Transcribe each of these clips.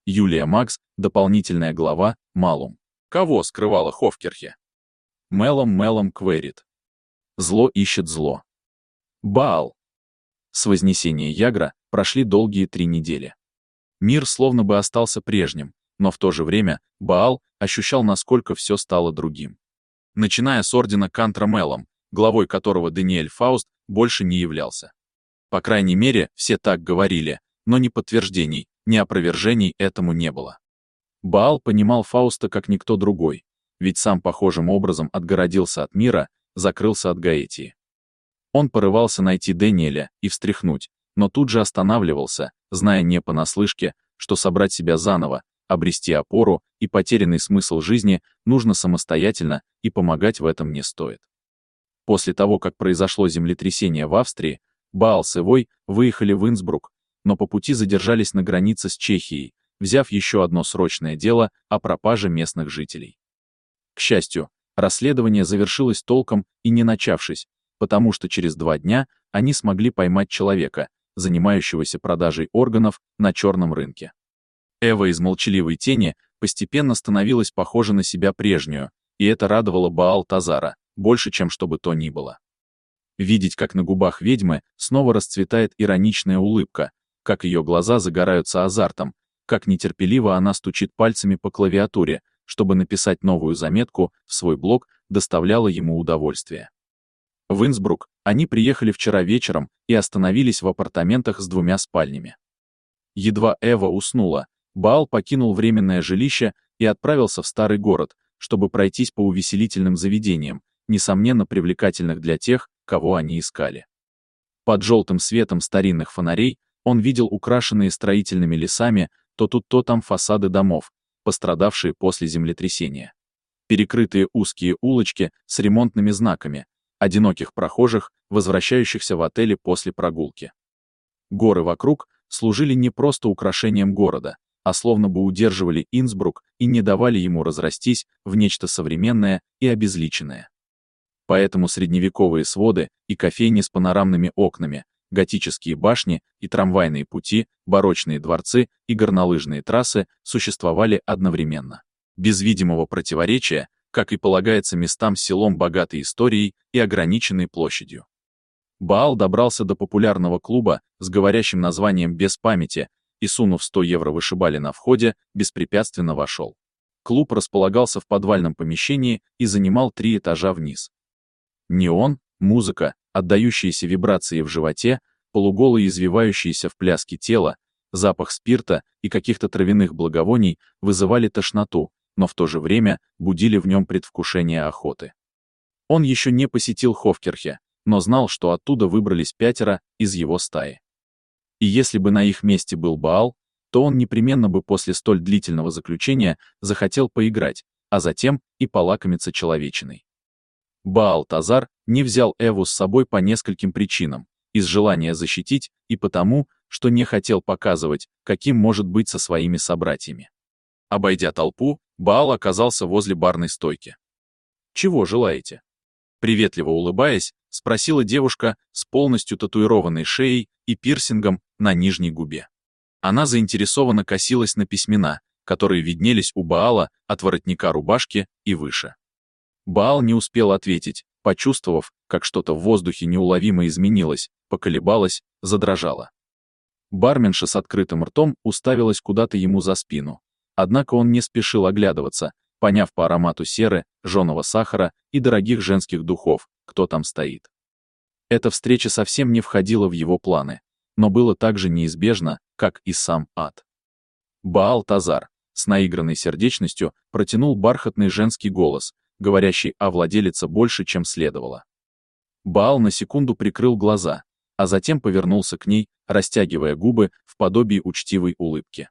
Юлия Макс, дополнительная глава, Малум. Кого скрывала Хофкирхе? Мелом кверит. Зло ищет зло. Баал. С вознесения Ягра прошли долгие 3 недели. Мир словно бы остался прежним, но в то же время Баал ощущал, насколько все стало другим. Начиная с ордена Кантра Мелом, главой которого Даниэль Фауст больше не являлся. По крайней мере, все так говорили, но ни подтверждений, ни опровержений этому не было. Баал понимал Фауста как никто другой, ведь сам похожим образом отгородился от мира, закрылся от Гаэтии. Он порывался найти Даниэля и встряхнуть, но тут же останавливался, зная не понаслышке, что собрать себя заново, обрести опору и потерянный смысл жизни нужно самостоятельно, и помогать в этом не стоит. После того, как произошло землетрясение в Австрии, Баал с Ивой выехали в Инсбрук, но по пути задержались на границе с Чехией, взяв еще одно срочное дело о пропаже местных жителей. К счастью, расследование завершилось толком и не начавшись, потому что через 2 дня они смогли поймать человека, занимающегося продажей органов на черном рынке. Эва из молчаливой тени постепенно становилась похожа на себя прежнюю, и это радовало Баал-Тазара, больше, чем что бы то ни было. Видеть, как на губах ведьмы снова расцветает ироничная улыбка, как ее глаза загораются азартом, как нетерпеливо она стучит пальцами по клавиатуре, чтобы написать новую заметку в свой блог, доставляло ему удовольствие. В Инсбрук они приехали вчера вечером и остановились в апартаментах с 2 спальнями. Едва Эва уснула, Баал покинул временное жилище и отправился в старый город, чтобы пройтись по увеселительным заведениям, несомненно привлекательных для тех, кого они искали. Под желтым светом старинных фонарей он видел украшенные строительными лесами то тут, то там фасады домов, пострадавшие после землетрясения. Перекрытые узкие улочки с ремонтными знаками, одиноких прохожих, возвращающихся в отели после прогулки. Горы вокруг служили не просто украшением города, а словно бы удерживали Инсбрук и не давали ему разрастись в нечто современное и обезличенное. Поэтому средневековые своды и кофейни с панорамными окнами, готические башни и трамвайные пути, барочные дворцы и горнолыжные трассы существовали одновременно, без видимого противоречия, как и полагается местам с селом богатой историей и ограниченной площадью. Баал добрался до популярного клуба с говорящим названием «Без памяти» и, сунув 100 евро вышибали на входе, беспрепятственно вошел. Клуб располагался в подвальном помещении и занимал 3 этажа вниз. Неон, музыка, отдающиеся вибрации в животе, полуголые извивающиеся в пляске тела, запах спирта и каких-то травяных благовоний вызывали тошноту, но в то же время будили в нем предвкушение охоты. Он еще не посетил Хофкирхе, но знал, что оттуда выбрались 5 из его стаи. И если бы на их месте был Баал, то он непременно бы после столь длительного заключения захотел поиграть, а затем и полакомиться человечиной. Баал-Тазар не взял Эву с собой по нескольким причинам, из желания защитить и потому, что не хотел показывать, каким может быть со своими собратьями. Обойдя толпу, Баал оказался возле барной стойки. «Чего желаете?» Приветливо улыбаясь, спросила девушка с полностью татуированной шеей и пирсингом на нижней губе. Она заинтересованно косилась на письмена, которые виднелись у Баала от воротника рубашки и выше. Баал не успел ответить, почувствовав, как что-то в воздухе неуловимо изменилось, поколебалось, задрожало. Барменша с открытым ртом уставилась куда-то ему за спину. Однако он не спешил оглядываться, поняв по аромату серы, жженого сахара и дорогих женских духов, кто там стоит. Эта встреча совсем не входила в его планы, но было так же неизбежно, как и сам ад. Баал-Тазар с наигранной сердечностью протянул бархатный женский голос, говорящий о владелице больше, чем следовало. Баал на секунду прикрыл глаза, а затем повернулся к ней, растягивая губы в подобии учтивой улыбки.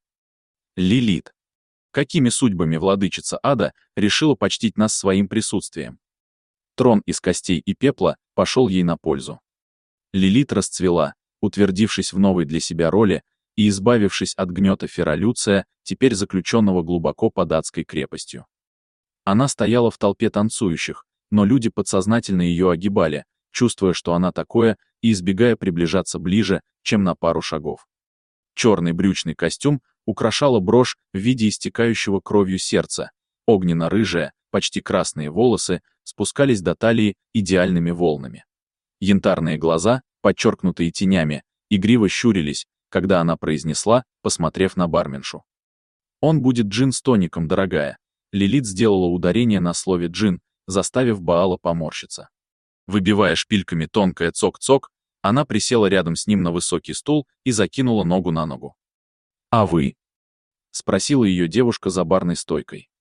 Лилит. Какими судьбами владычица ада решила почтить нас своим присутствием? Трон из костей и пепла пошел ей на пользу. Лилит расцвела, утвердившись в новой для себя роли и избавившись от гнета Фера-Люция, теперь заключенного глубоко под адской крепостью. Она стояла в толпе танцующих, но люди подсознательно ее огибали, чувствуя, что она такое, и избегая приближаться ближе, чем на пару шагов. Черный брючный костюм украшала брошь в виде истекающего кровью сердца. Огненно-рыжие, почти красные волосы спускались до талии идеальными волнами. Янтарные глаза, подчеркнутые тенями, игриво щурились, когда она произнесла, посмотрев на барменшу. «Он будет джин с тоником, дорогая». Лилит сделала ударение на слове «джин», заставив Баала поморщиться. Выбивая шпильками тонкое цок-цок, она присела рядом с ним на высокий стул и закинула ногу на ногу. «А вы?» — спросила ее девушка за барной стойкой.